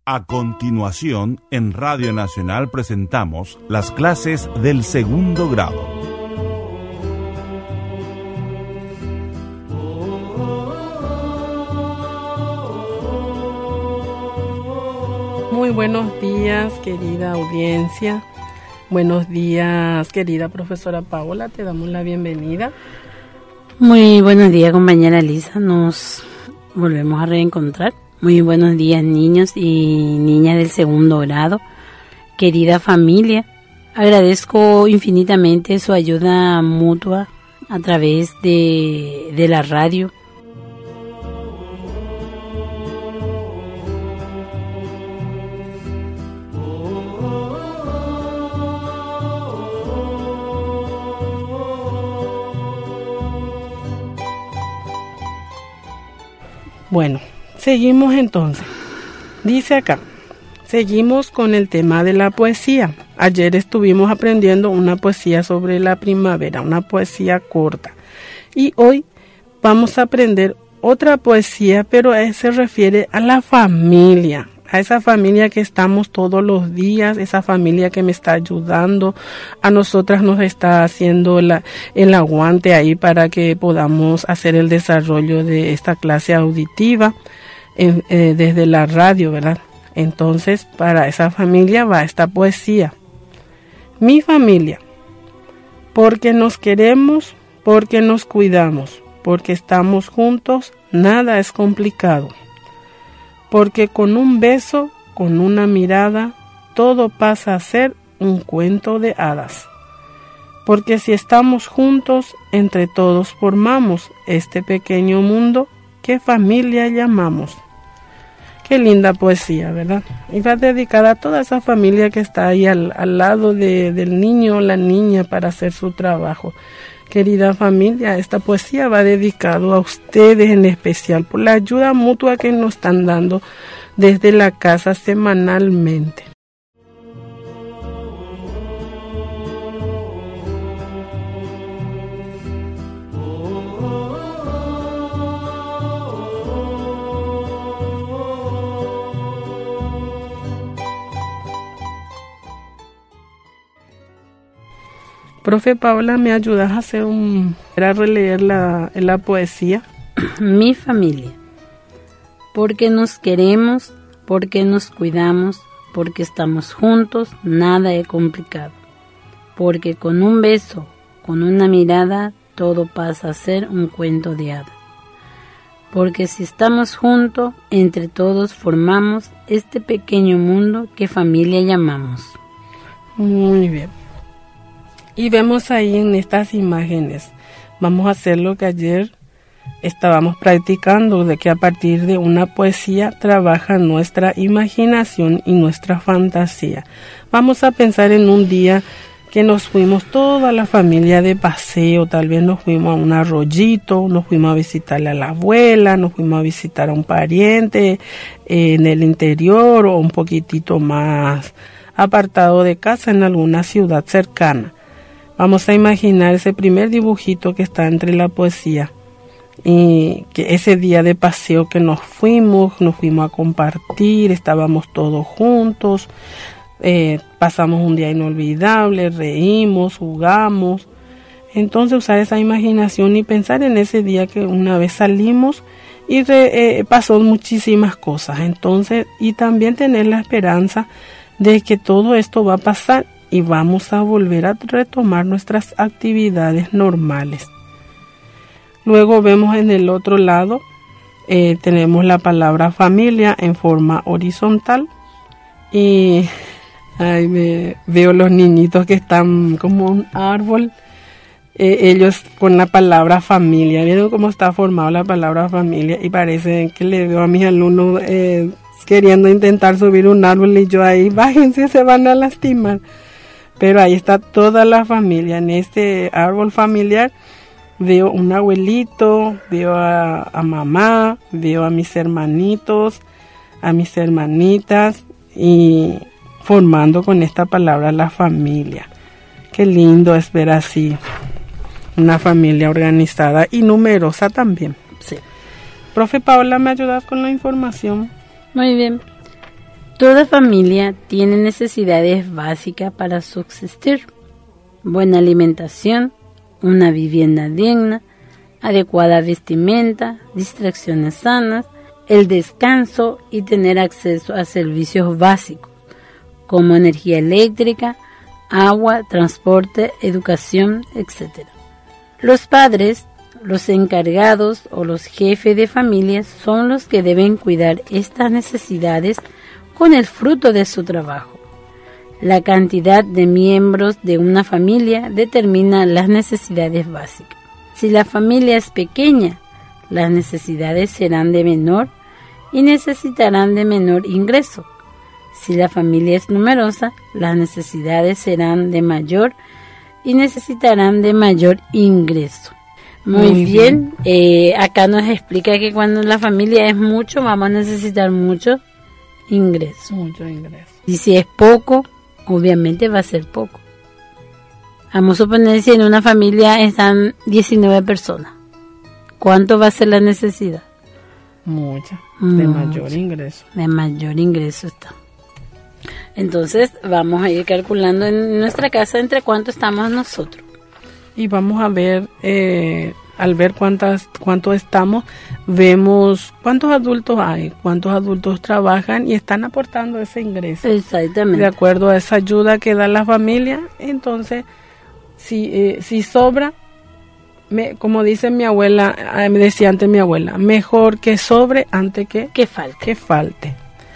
A continuación, en Radio Nacional presentamos las clases del segundo grado. Muy buenos días, querida audiencia. Buenos días, querida profesora Paola. Te damos la bienvenida. Muy buenos días, compañera Lisa. Nos volvemos a reencontrar. Muy buenos días, niños y niñas del segundo grado. Querida familia, agradezco infinitamente su ayuda mutua a través de la radio. Bueno, seguimos entonces. Dice acá, seguimos con el tema de la poesía. Ayer estuvimos aprendiendo una poesía sobre la primavera, una poesía corta. Y hoy vamos a aprender otra poesía, pero se refiere a la familia. A esa familia que estamos todos los días, esa familia que me está ayudando, a nosotras nos está haciendo el aguante ahí para que podamos hacer el desarrollo de esta clase auditiva desde la radio, ¿verdad? Entonces, para esa familia va esta poesía. Mi familia, porque nos queremos, porque nos cuidamos, porque estamos juntos, nada es complicado. Porque con un beso, con una mirada, todo pasa a ser un cuento de hadas. Porque si estamos juntos, entre todos formamos este pequeño mundo que familia llamamos. Qué linda poesía, ¿verdad? Y va dedicada a toda esa familia que está ahí al lado del niño o la niña para hacer su trabajo. Querida familia, esta poesía va dedicado a ustedes en especial por la ayuda mutua que nos están dando desde la casa semanalmente. Profe Paola, ¿me ayudas a releer la poesía? Mi familia, porque nos queremos, porque nos cuidamos, porque estamos juntos, nada es complicado. Porque con un beso, con una mirada, todo pasa a ser un cuento de hadas. Porque si estamos juntos, entre todos formamos este pequeño mundo que familia llamamos. Muy bien. Y vemos ahí en estas imágenes, vamos a hacer lo que ayer estábamos practicando, de que a partir de una poesía trabaja nuestra imaginación y nuestra fantasía. Vamos a pensar en un día que nos fuimos toda la familia de paseo, tal vez nos fuimos a un arroyito, nos fuimos a visitarle a la abuela, nos fuimos a visitar a un pariente en el interior o un poquitito más apartado de casa en alguna ciudad cercana. Vamos a imaginar ese primer dibujito que está entre la poesía y que ese día de paseo que nos fuimos a compartir, estábamos todos juntos, pasamos un día inolvidable, reímos, jugamos. Entonces usar esa imaginación y pensar en ese día que una vez salimos y pasó muchísimas cosas. Entonces, y también tener la esperanza de que todo esto va a pasar y vamos a volver a retomar nuestras actividades normales. Luego vemos en el otro lado, tenemos la palabra familia en forma horizontal y veo los niñitos que están como un árbol, ellos con la palabra familia. ¿Vieron cómo está formada la palabra familia? Y parece que le veo a mis alumnos queriendo intentar subir un árbol y yo ahí, bájense, se van a lastimar. Pero ahí está toda la familia. En este árbol familiar veo un abuelito, veo a mamá, veo a mis hermanitos, a mis hermanitas y formando con esta palabra la familia. Qué lindo es ver así una familia organizada y numerosa también. Sí. Profe Paola, ¿me ayudas con la información? Muy bien. Toda familia tiene necesidades básicas para subsistir: buena alimentación, una vivienda digna, adecuada vestimenta, distracciones sanas, el descanso y tener acceso a servicios básicos como energía eléctrica, agua, transporte, educación, etc. Los padres, los encargados o los jefes de familia son los que deben cuidar estas necesidades con el fruto de su trabajo. La cantidad de miembros de una familia determina las necesidades básicas. Si la familia es pequeña, las necesidades serán de menor y necesitarán de menor ingreso. Si la familia es numerosa, las necesidades serán de mayor y necesitarán de mayor ingreso. Muy bien. Acá nos explica que cuando la familia es mucho, vamos a necesitar mucho ingreso. Y si es poco, obviamente va a ser poco. Vamos a suponer si en una familia están 19 personas. ¿Cuánto va a ser la necesidad? Mucha. De mayor ingreso. De mayor ingreso está. Entonces vamos a ir calculando en nuestra casa entre cuánto estamos nosotros. Y vamos a ver, al ver cuánto estamos, vemos cuántos adultos hay, cuántos adultos trabajan y están aportando ese ingreso. Exactamente. De acuerdo a esa ayuda que da la familia. Entonces, si sobra, como dice mi abuela, me decía antes mi abuela, mejor que sobre antes que falte.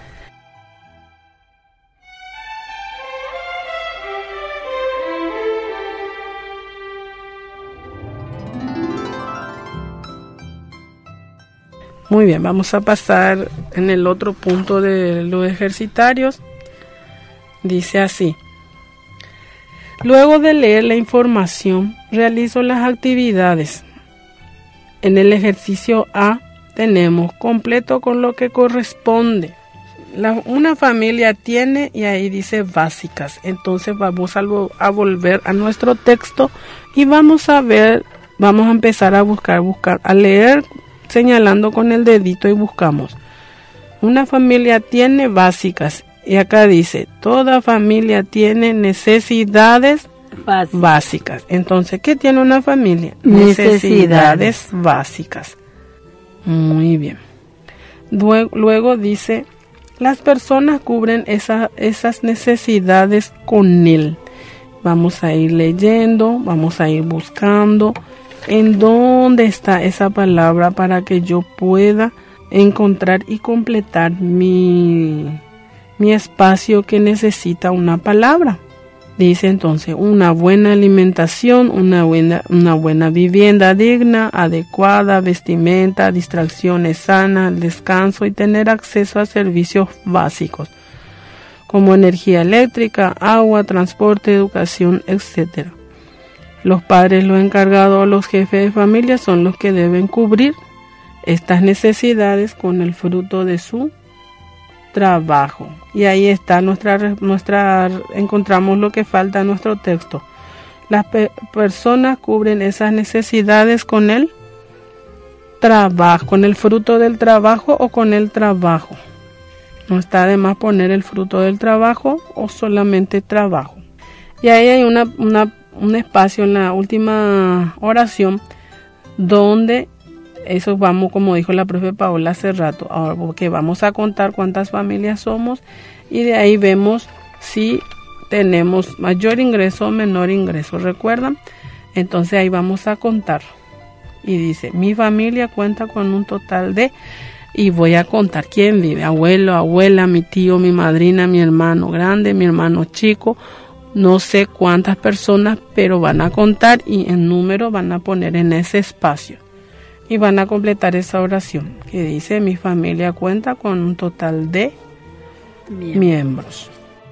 Muy bien, vamos a pasar en el otro punto de los ejercitarios. Dice así: luego de leer la información, realizo las actividades. En el ejercicio A tenemos completo con lo que corresponde. Una familia tiene, y ahí dice básicas. Entonces vamos a volver a nuestro texto y vamos a empezar a buscar, a leer, señalando con el dedito, y buscamos. Una familia tiene básicas. Y acá dice, toda familia tiene necesidades básicas. Entonces, ¿qué tiene una familia? Necesidades básicas. Muy bien. Luego dice, las personas cubren esas necesidades con él. Vamos a ir leyendo, vamos a ir buscando en dónde está esa palabra para que yo pueda encontrar y completar mi espacio que necesita una palabra. Dice entonces, una buena alimentación, una buena vivienda digna, adecuada, vestimenta, distracciones sanas, descanso y tener acceso a servicios básicos como energía eléctrica, agua, transporte, educación, etc. Los padres, los encargados o los jefes de familia son los que deben cubrir estas necesidades con el fruto de su trabajo. Y ahí está encontramos lo que falta en nuestro texto. Las personas cubren esas necesidades con el trabajo, con el fruto del trabajo o con el trabajo. No está de más poner el fruto del trabajo o solamente trabajo. Y ahí hay un espacio en la última oración donde eso vamos, como dijo la profe Paola hace rato, ahora porque vamos a contar cuántas familias somos y de ahí vemos si tenemos mayor ingreso o menor ingreso, ¿recuerdan? Entonces ahí vamos a contar y dice, mi familia cuenta con un total de, y voy a contar quién vive, abuelo, abuela, mi tío, mi madrina, mi hermano grande, mi hermano chico, no sé cuántas personas, pero van a contar y en número van a poner en ese espacio. Y van a completar esa oración que dice, mi familia cuenta con un total de miembros.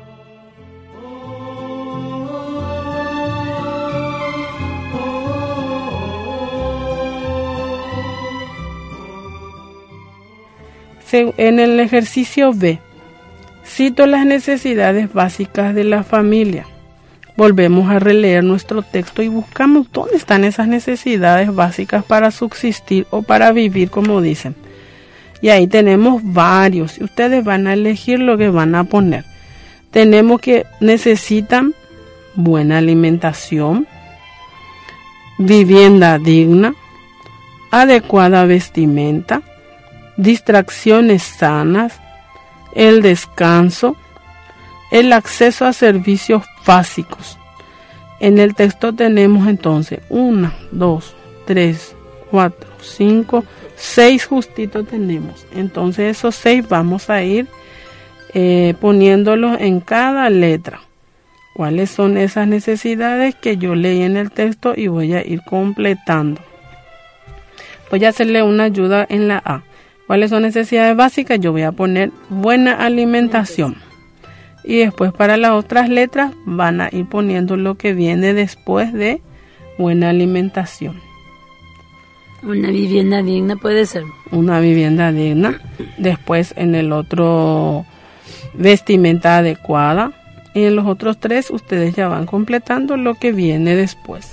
En el ejercicio B, cito las necesidades básicas de la familia. Volvemos a releer nuestro texto y buscamos dónde están esas necesidades básicas para subsistir o para vivir, como dicen. Y ahí tenemos varios. Y ustedes van a elegir lo que van a poner. Tenemos que necesitan buena alimentación, vivienda digna, adecuada vestimenta, distracciones sanas, el descanso, el acceso a servicios básicos. En el texto tenemos entonces 1, 2, 3, 4, 5, 6 justito tenemos. Entonces esos 6 vamos a ir poniéndolos en cada letra. ¿Cuáles son esas necesidades que yo leí en el texto y voy a ir completando? Voy a hacerle una ayuda en la A. ¿Cuáles son necesidades básicas? Yo voy a poner buena alimentación. Y después para las otras letras van a ir poniendo lo que viene después de buena alimentación. Una vivienda digna puede ser. Una vivienda digna. Después en el otro, vestimenta adecuada. Y en los otros 3 ustedes ya van completando lo que viene después.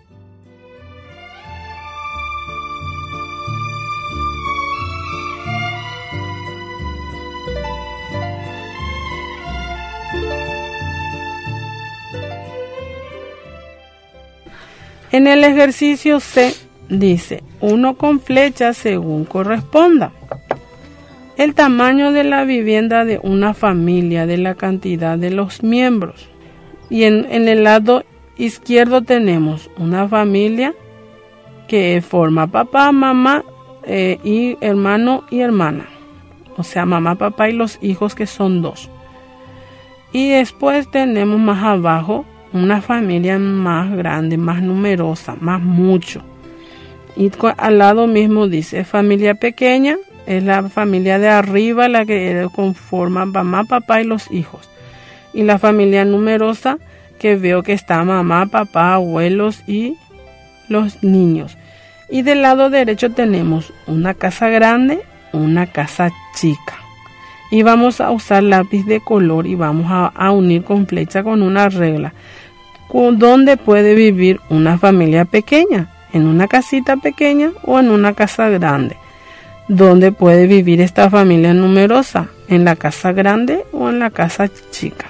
En el ejercicio C dice 1 con flecha según corresponda. El tamaño de la vivienda de una familia, de la cantidad de los miembros. Y en el lado izquierdo tenemos una familia que forma papá, mamá y hermano y hermana. O sea, mamá, papá y los hijos que son 2. Y después tenemos más abajo una familia más grande, más numerosa, más mucho. Y al lado mismo dice familia pequeña. Es la familia de arriba la que conforma mamá, papá y los hijos. Y la familia numerosa que veo que está mamá, papá, abuelos y los niños. Y del lado derecho tenemos una casa grande, una casa chica. Y vamos a usar lápiz de color y vamos a unir con flecha con una regla. ¿Dónde puede vivir una familia pequeña? ¿En una casita pequeña o en una casa grande? ¿Dónde puede vivir esta familia numerosa? ¿En la casa grande o en la casa chica?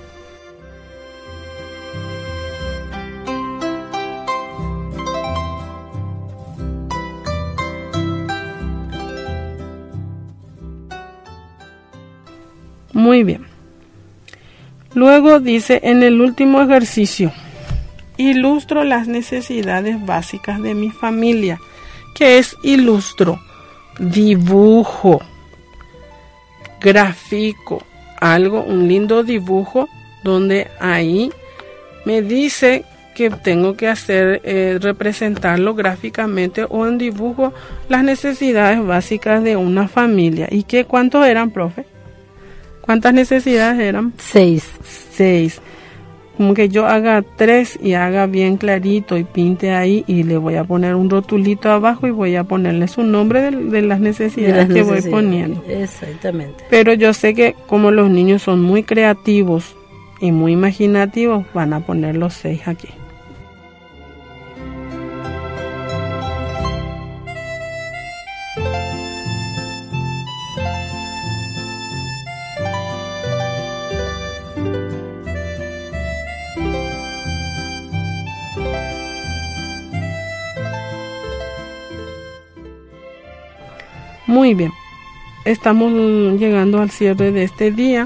Muy bien. Luego dice en el último ejercicio, ilustro las necesidades básicas de mi familia. ¿Qué es ilustro? Dibujo, grafico, un lindo dibujo donde ahí me dice que tengo que hacer, representarlo gráficamente o en dibujo las necesidades básicas de una familia. ¿Y cuántos eran, profe? ¿Cuántas necesidades eran? 6. Como que yo haga 3 y haga bien clarito y pinte ahí y le voy a poner un rotulito abajo y voy a ponerle su nombre de las necesidades que voy poniendo. Exactamente. Pero yo sé que como los niños son muy creativos y muy imaginativos, van a poner los 6 aquí. Muy bien, estamos llegando al cierre de este día.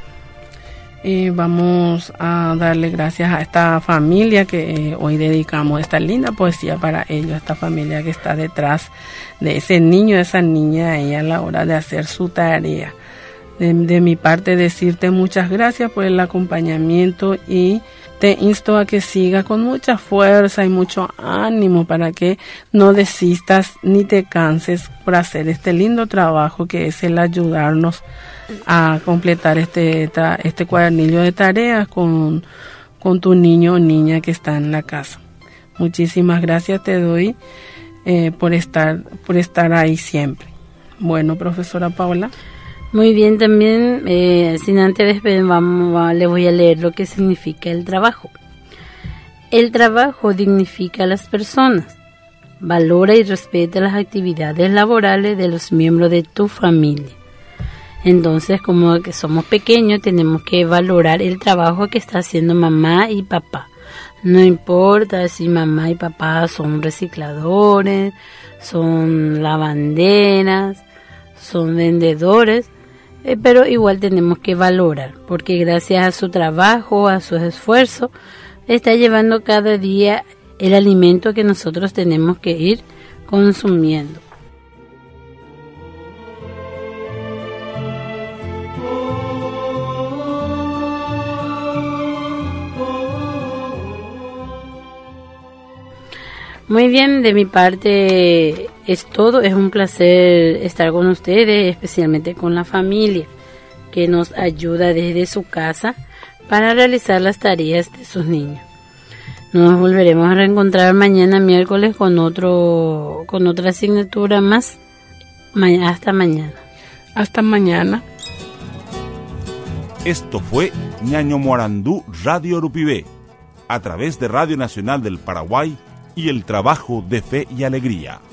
Vamos a darle gracias a esta familia que hoy dedicamos esta linda poesía para ellos, esta familia que está detrás de ese niño, esa niña ahí a la hora de hacer su tarea. De mi parte decirte muchas gracias por el acompañamiento y te insto a que sigas con mucha fuerza y mucho ánimo para que no desistas ni te canses por hacer este lindo trabajo que es el ayudarnos a completar este cuadernillo de tareas con tu niño o niña que está en la casa. Muchísimas gracias te doy por estar ahí siempre. Bueno, profesora Paola. Muy bien, también, sin antes despedir, le voy a leer lo que significa el trabajo. El trabajo dignifica a las personas, Valora y respeta las actividades laborales de los miembros de tu familia. Entonces, como que somos pequeños, tenemos que valorar el trabajo que está haciendo mamá y papá. No importa si mamá y papá son recicladores, son lavanderas, son vendedores, pero igual tenemos que valorar, porque gracias a su trabajo, a sus esfuerzos, está llevando cada día el alimento que nosotros tenemos que ir consumiendo. Muy bien, de mi parte es todo. Es un placer estar con ustedes, especialmente con la familia que nos ayuda desde su casa para realizar las tareas de sus niños. Nos volveremos a reencontrar mañana miércoles con otra asignatura más. Hasta mañana. Hasta mañana. Esto fue Ñaño Morandú Radio Urupibé, a través de Radio Nacional del Paraguay y el trabajo de fe y alegría.